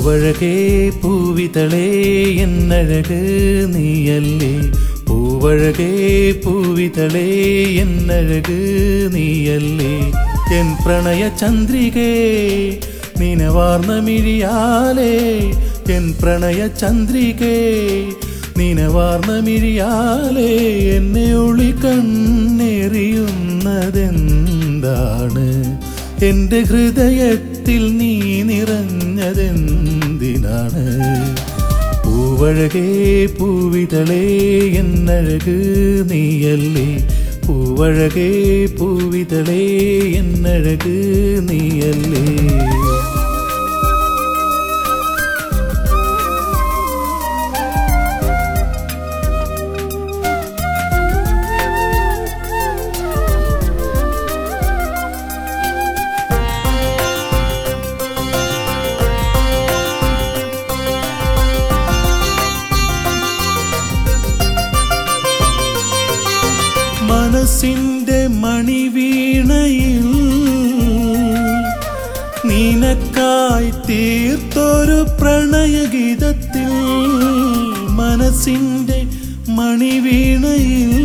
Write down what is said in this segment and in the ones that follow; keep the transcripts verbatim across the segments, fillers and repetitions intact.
പൂവഴകേ പൂവിതളേ എന്നഴക് നീയല്ലേ പൂവഴകേ പൂവിതളേ എന്നഴക് നീയല്ലേ എൻ പ്രണയ ചന്ദ്രികേ നിനവാർന്ന മിഴിയാലേ എൻ പ്രണയ ചന്ദ്രികേ നിനവാർന്ന മിഴിയാലേ എന്നെ ഒളി കണ്ണെറിയുന്നതെന്താണ് എന്റെ ഹൃദയത്തിൽ നീ നിറഞ്ഞതെന്തിനാണ് പൂവഴകേ പൂവിതളേ എന്നഴക് നീയല്ലേ പൂവഴകേ പൂവിതളേ എന്നഴക് നീയല്ലേ മനസ്സിന്റെ മണിവീണയിൽ നിനക്കായി തീർത്തൊരു പ്രണയഗീതത്തിൽ മനസ്സിന്റെ മണിവീണയിൽ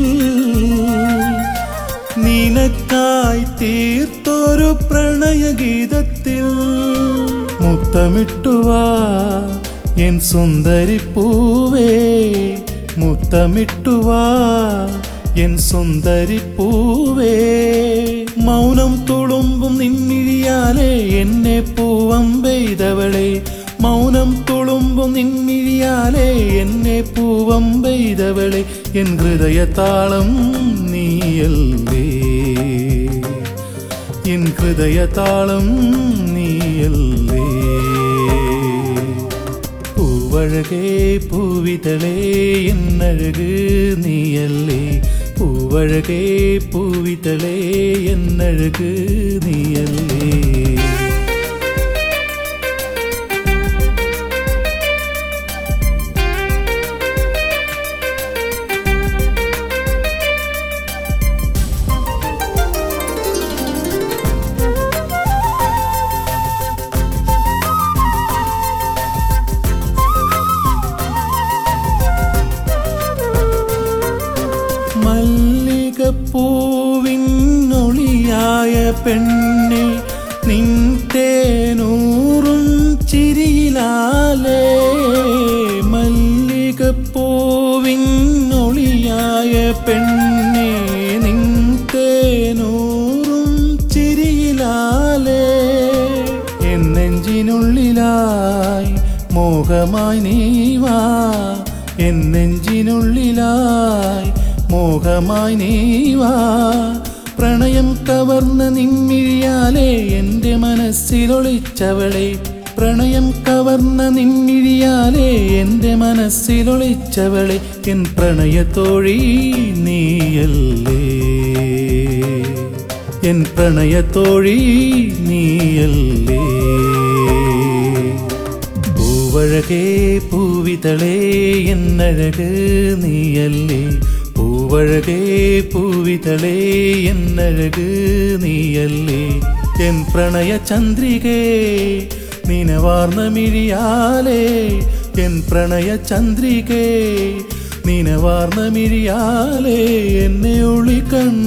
നിനക്കായി തീർത്തൊരു പ്രണയഗീതത്തിൽ മുത്തമിട്ടുവാ എൻ സുന്ദരിപ്പൂവേ മുത്തമിട്ടുവാ എൻ സുന്ദരിപ്പൂവേ മൗനം തുളുമ്പും നിൻമിഴിയാലേ എന്നെ പൂവം പെയ്തവളെ മൗനം തുളുമ്പും നിൻമിഴിയാലേ എന്നെ പൂവം പെയ്തവളെ എൻ ഹൃദയതാളം നീയല്ലേ എൻ ഹൃദയതാളം നീയല്ലേ പൂവഴകേ പൂവിതളേ എന്നഴക് നീയല്ലേ പൂവഴകേ പൂവിതളേ എന്നഴക് നീയല്ലേ മല്ലികപ്പൂവിനൊളിയായ പെണ്ണെ നിൻ തേനൂറും ചിരിയിലാലേ മല്ലികപ്പൂവിനൊളിയായ പെണ്ണെ നിൻ തേനൂറും ചിരിയിലാലേ എൻ നെഞ്ചിനുള്ളിലായി മോഹമായി നീവാ എൻ നെഞ്ചിനുള്ളിലായി മോഹമായി നീവാ പ്രണയം കവർന്ന നിൻമിഴിയാലേ എൻ്റെ മനസ്സിലൊളിച്ചവളെ പ്രണയം കവർന്ന നിൻമിഴിയാലേ എൻ്റെ മനസ്സിലൊളിച്ചവളെ എൻ പ്രണയത്തോഴി നീയല്ലേ എൻ പ്രണയത്തോഴി നീയല്ലേ പൂവഴകേ പൂവിതളേ എന്നഴക് നീയല്ലേ പൂവഴകേ പൂവിതളേ എന്നഴക് നീയല്ലേ എൻ പ്രണയ ചന്ദ്രികേ നിനവാർന്ന മിഴിയാലേ എൻ പ്രണയ ചന്ദ്രികേ നിനവാർന്ന മിഴിയാലേ എന്നെ ഒളി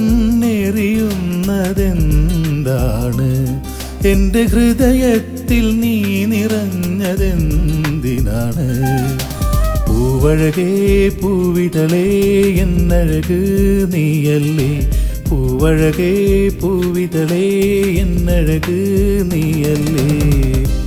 കണ്ണെറിയുന്നതെന്താണ് എന്റെ ഹൃദയത്തിൽ നീ നിറഞ്ഞതെന്തിനാണ് പൂവഴകേ പൂവിതളേ എന്നഴക് നീയല്ലേ പൂവഴകേ പൂവിതളേ എന്നഴക് നീയല്ലേ